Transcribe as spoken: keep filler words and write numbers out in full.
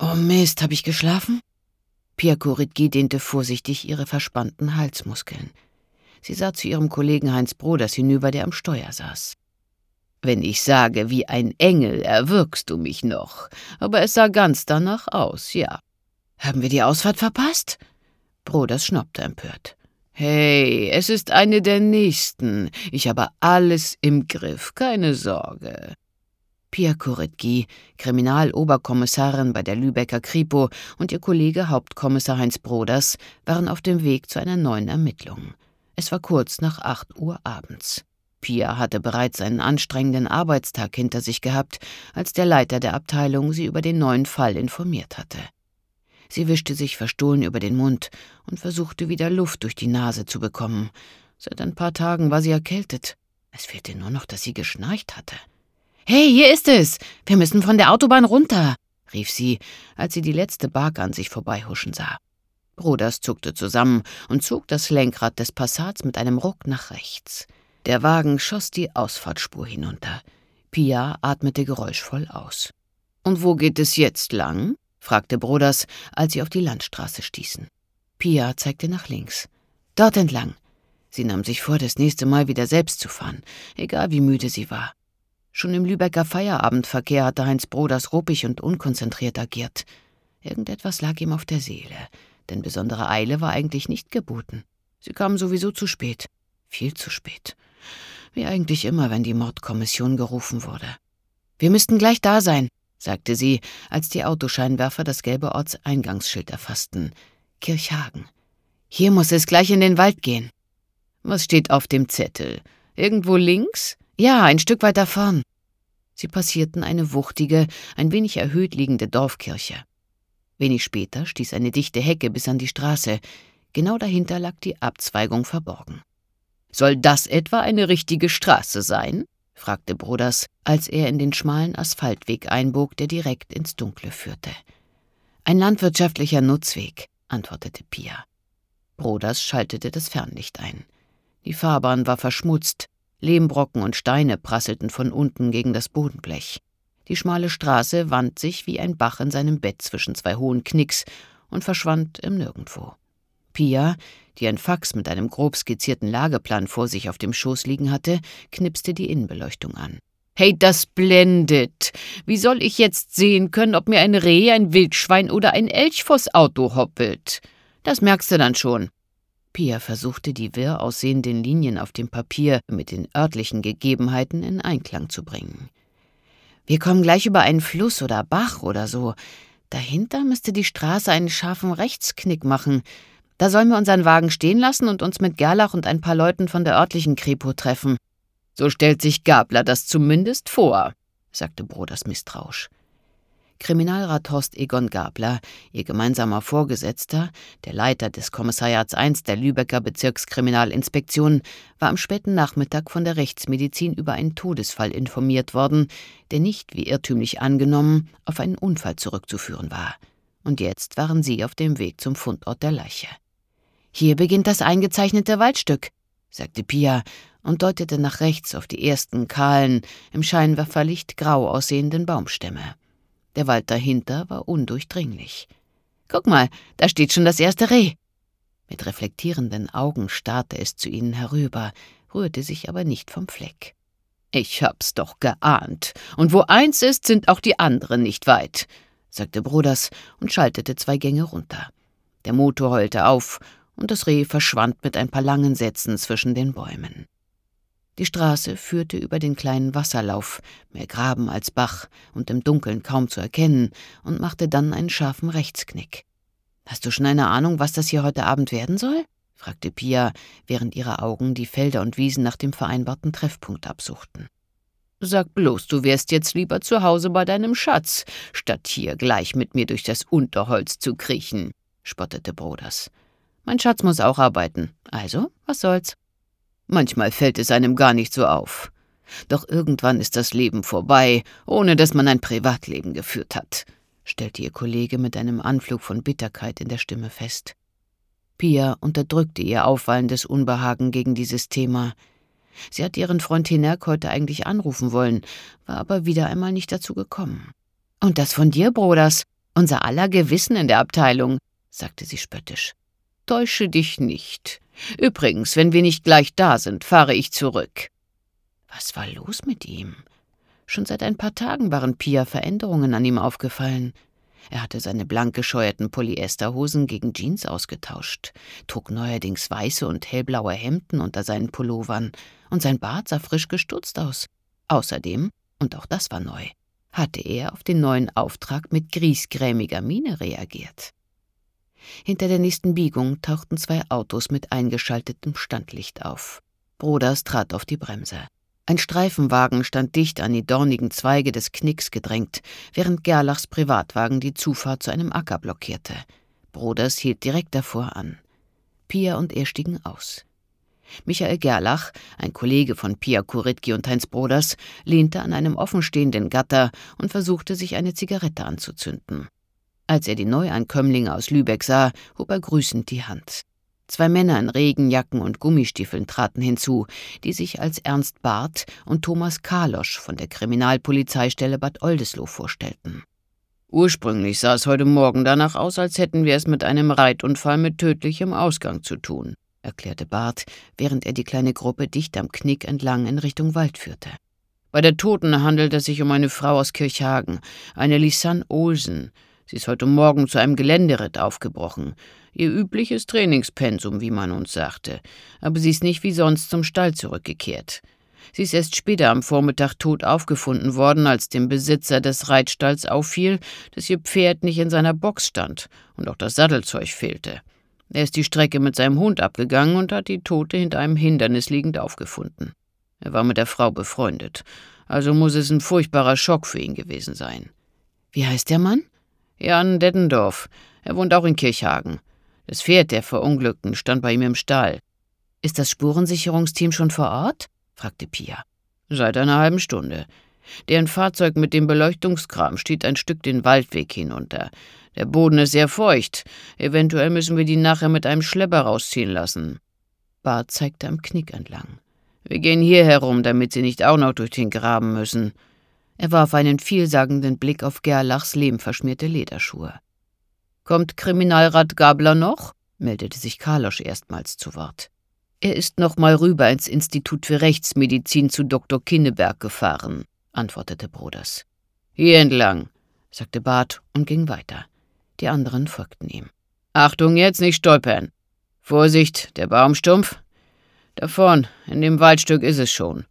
Oh Mist, hab ich geschlafen? Pia Korytki dehnte vorsichtig ihre verspannten Halsmuskeln. Sie sah zu ihrem Kollegen Heinz Broders hinüber, der am Steuer saß. »Wenn ich sage, wie ein Engel, erwürgst du mich noch. Aber es sah ganz danach aus, ja.« »Haben wir die Ausfahrt verpasst?« Broders schnaubte empört. »Hey, es ist eine der nächsten. Ich habe alles im Griff, keine Sorge.« Pia Korytki, Kriminaloberkommissarin bei der Lübecker Kripo, und ihr Kollege Hauptkommissar Heinz Broders waren auf dem Weg zu einer neuen Ermittlung. Es war kurz nach acht Uhr abends. Pia hatte bereits einen anstrengenden Arbeitstag hinter sich gehabt, als der Leiter der Abteilung sie über den neuen Fall informiert hatte. Sie wischte sich verstohlen über den Mund und versuchte wieder Luft durch die Nase zu bekommen. Seit ein paar Tagen war sie erkältet. Es fehlte nur noch, dass sie geschnarcht hatte. »Hey, hier ist es! Wir müssen von der Autobahn runter«, rief sie, als sie die letzte Bark an sich vorbeihuschen sah. Broders zuckte zusammen und zog das Lenkrad des Passats mit einem Ruck nach rechts. Der Wagen schoss die Ausfahrtsspur hinunter. Pia atmete geräuschvoll aus. »Und wo geht es jetzt lang?« fragte Broders, als sie auf die Landstraße stießen. Pia zeigte nach links. »Dort entlang.« Sie nahm sich vor, das nächste Mal wieder selbst zu fahren, egal wie müde sie war. Schon im Lübecker Feierabendverkehr hatte Heinz Broders ruppig und unkonzentriert agiert. Irgendetwas lag ihm auf der Seele, denn besondere Eile war eigentlich nicht geboten. Sie kamen sowieso zu spät. Viel zu spät. Wie eigentlich immer, wenn die Mordkommission gerufen wurde. »Wir müssten gleich da sein«, sagte sie, als die Autoscheinwerfer das gelbe Ortseingangsschild erfassten. »Kirchhagen. Hier muss es gleich in den Wald gehen.« »Was steht auf dem Zettel? Irgendwo links?« »Ja, ein Stück weiter vorn.« Sie passierten eine wuchtige, ein wenig erhöht liegende Dorfkirche. Wenig später stieß eine dichte Hecke bis an die Straße. Genau dahinter lag die Abzweigung verborgen. »Soll das etwa eine richtige Straße sein?« fragte Broders, als er in den schmalen Asphaltweg einbog, der direkt ins Dunkle führte. »Ein landwirtschaftlicher Nutzweg«, antwortete Pia. Broders schaltete das Fernlicht ein. Die Fahrbahn war verschmutzt, Lehmbrocken und Steine prasselten von unten gegen das Bodenblech. Die schmale Straße wand sich wie ein Bach in seinem Bett zwischen zwei hohen Knicks und verschwand im Nirgendwo. Pia, die ein Fax mit einem grob skizzierten Lageplan vor sich auf dem Schoß liegen hatte, knipste die Innenbeleuchtung an. »Hey, das blendet! Wie soll ich jetzt sehen können, ob mir ein Reh, ein Wildschwein oder ein Elch vors Auto hoppelt? Das merkst du dann schon.« Pia versuchte, die wirr aussehenden Linien auf dem Papier mit den örtlichen Gegebenheiten in Einklang zu bringen. »Wir kommen gleich über einen Fluss oder Bach oder so. Dahinter müsste die Straße einen scharfen Rechtsknick machen. Da sollen wir unseren Wagen stehen lassen und uns mit Gerlach und ein paar Leuten von der örtlichen Kripo treffen.« »So stellt sich Gabler das zumindest vor«, sagte Broders misstrauisch. Kriminalrat Horst Egon Gabler, ihr gemeinsamer Vorgesetzter, der Leiter des Kommissariats eins der Lübecker Bezirkskriminalinspektion, war am späten Nachmittag von der Rechtsmedizin über einen Todesfall informiert worden, der nicht, wie irrtümlich angenommen, auf einen Unfall zurückzuführen war. Und jetzt waren sie auf dem Weg zum Fundort der Leiche. »Hier beginnt das eingezeichnete Waldstück«, sagte Pia und deutete nach rechts auf die ersten kahlen, im Scheinwerferlicht grau aussehenden Baumstämme. Der Wald dahinter war undurchdringlich. »Guck mal, da steht schon das erste Reh.« Mit reflektierenden Augen starrte es zu ihnen herüber, rührte sich aber nicht vom Fleck. »Ich hab's doch geahnt. Und wo eins ist, sind auch die anderen nicht weit«, sagte Broders und schaltete zwei Gänge runter. Der Motor heulte auf und das Reh verschwand mit ein paar langen Sätzen zwischen den Bäumen. Die Straße führte über den kleinen Wasserlauf, mehr Graben als Bach und im Dunkeln kaum zu erkennen, und machte dann einen scharfen Rechtsknick. »Hast du schon eine Ahnung, was das hier heute Abend werden soll?« fragte Pia, während ihre Augen die Felder und Wiesen nach dem vereinbarten Treffpunkt absuchten. »Sag bloß, du wärst jetzt lieber zu Hause bei deinem Schatz, statt hier gleich mit mir durch das Unterholz zu kriechen«, spottete Broders. »Mein Schatz muss auch arbeiten, also was soll's?« »Manchmal fällt es einem gar nicht so auf. Doch irgendwann ist das Leben vorbei, ohne dass man ein Privatleben geführt hat«, stellte ihr Kollege mit einem Anflug von Bitterkeit in der Stimme fest. Pia unterdrückte ihr auffallendes Unbehagen gegen dieses Thema. Sie hatte ihren Freund Hinerk heute eigentlich anrufen wollen, war aber wieder einmal nicht dazu gekommen. »Und das von dir, Broders?« Unser aller Gewissen in der Abteilung, sagte sie spöttisch. Täusche dich nicht. Übrigens, wenn wir nicht gleich da sind, fahre ich zurück. Was war los mit ihm? Schon seit ein paar Tagen waren Pia Veränderungen an ihm aufgefallen. Er hatte seine blank gescheuerten Polyesterhosen gegen Jeans ausgetauscht, trug neuerdings weiße und hellblaue Hemden unter seinen Pullovern, und sein Bart sah frisch gestutzt aus. Außerdem, und auch das war neu, hatte er auf den neuen Auftrag mit griesgrämiger Miene reagiert. Hinter der nächsten Biegung tauchten zwei Autos mit eingeschaltetem Standlicht auf. Broders trat auf die Bremse. Ein Streifenwagen stand dicht an die dornigen Zweige des Knicks gedrängt, während Gerlachs Privatwagen die Zufahrt zu einem Acker blockierte. Broders hielt direkt davor an. Pia und er stiegen aus. Michael Gerlach, ein Kollege von Pia Korytki und Heinz Broders, lehnte an einem offenstehenden Gatter und versuchte, sich eine Zigarette anzuzünden. Als er die Neuankömmlinge aus Lübeck sah, hob er grüßend die Hand. Zwei Männer in Regenjacken und Gummistiefeln traten hinzu, die sich als Ernst Barth und Thomas Kalosch von der Kriminalpolizeistelle Bad Oldesloe vorstellten. Ursprünglich sah es heute Morgen danach aus, als hätten wir es mit einem Reitunfall mit tödlichem Ausgang zu tun, erklärte Barth, während er die kleine Gruppe dicht am Knick entlang in Richtung Wald führte. Bei der Toten handelt es sich um eine Frau aus Kirchhagen, eine Lisanne Olsen. Sie ist heute Morgen zu einem Geländeritt aufgebrochen. Ihr übliches Trainingspensum, wie man uns sagte. Aber sie ist nicht wie sonst zum Stall zurückgekehrt. Sie ist erst später am Vormittag tot aufgefunden worden, als dem Besitzer des Reitstalls auffiel, dass ihr Pferd nicht in seiner Box stand und auch das Sattelzeug fehlte. Er ist die Strecke mit seinem Hund abgegangen und hat die Tote hinter einem Hindernis liegend aufgefunden. Er war mit der Frau befreundet, also muss es ein furchtbarer Schock für ihn gewesen sein. Wie heißt der Mann? Jan Dettendorf. Er wohnt auch in Kirchhagen. Das Pferd der Verunglückten stand bei ihm im Stall. Ist das Spurensicherungsteam schon vor Ort? Fragte Pia. Seit einer halben Stunde. Deren Fahrzeug mit dem Beleuchtungskram steht ein Stück den Waldweg hinunter. Der Boden ist sehr feucht. Eventuell müssen wir die nachher mit einem Schlepper rausziehen lassen. Barth zeigte am Knick entlang. Wir gehen hier herum, damit Sie nicht auch noch durch den Graben müssen. Er warf einen vielsagenden Blick auf Gerlachs lehmverschmierte Lederschuhe. »Kommt Kriminalrat Gabler noch?« meldete sich Kalosch erstmals zu Wort. »Er ist noch mal rüber ins Institut für Rechtsmedizin zu Doktor Kinneberg gefahren«, antwortete Broders. »Hier entlang«, sagte Barth und ging weiter. Die anderen folgten ihm. »Achtung jetzt, nicht stolpern! Vorsicht, der Baumstumpf! Da vorn, in dem Waldstück ist es schon.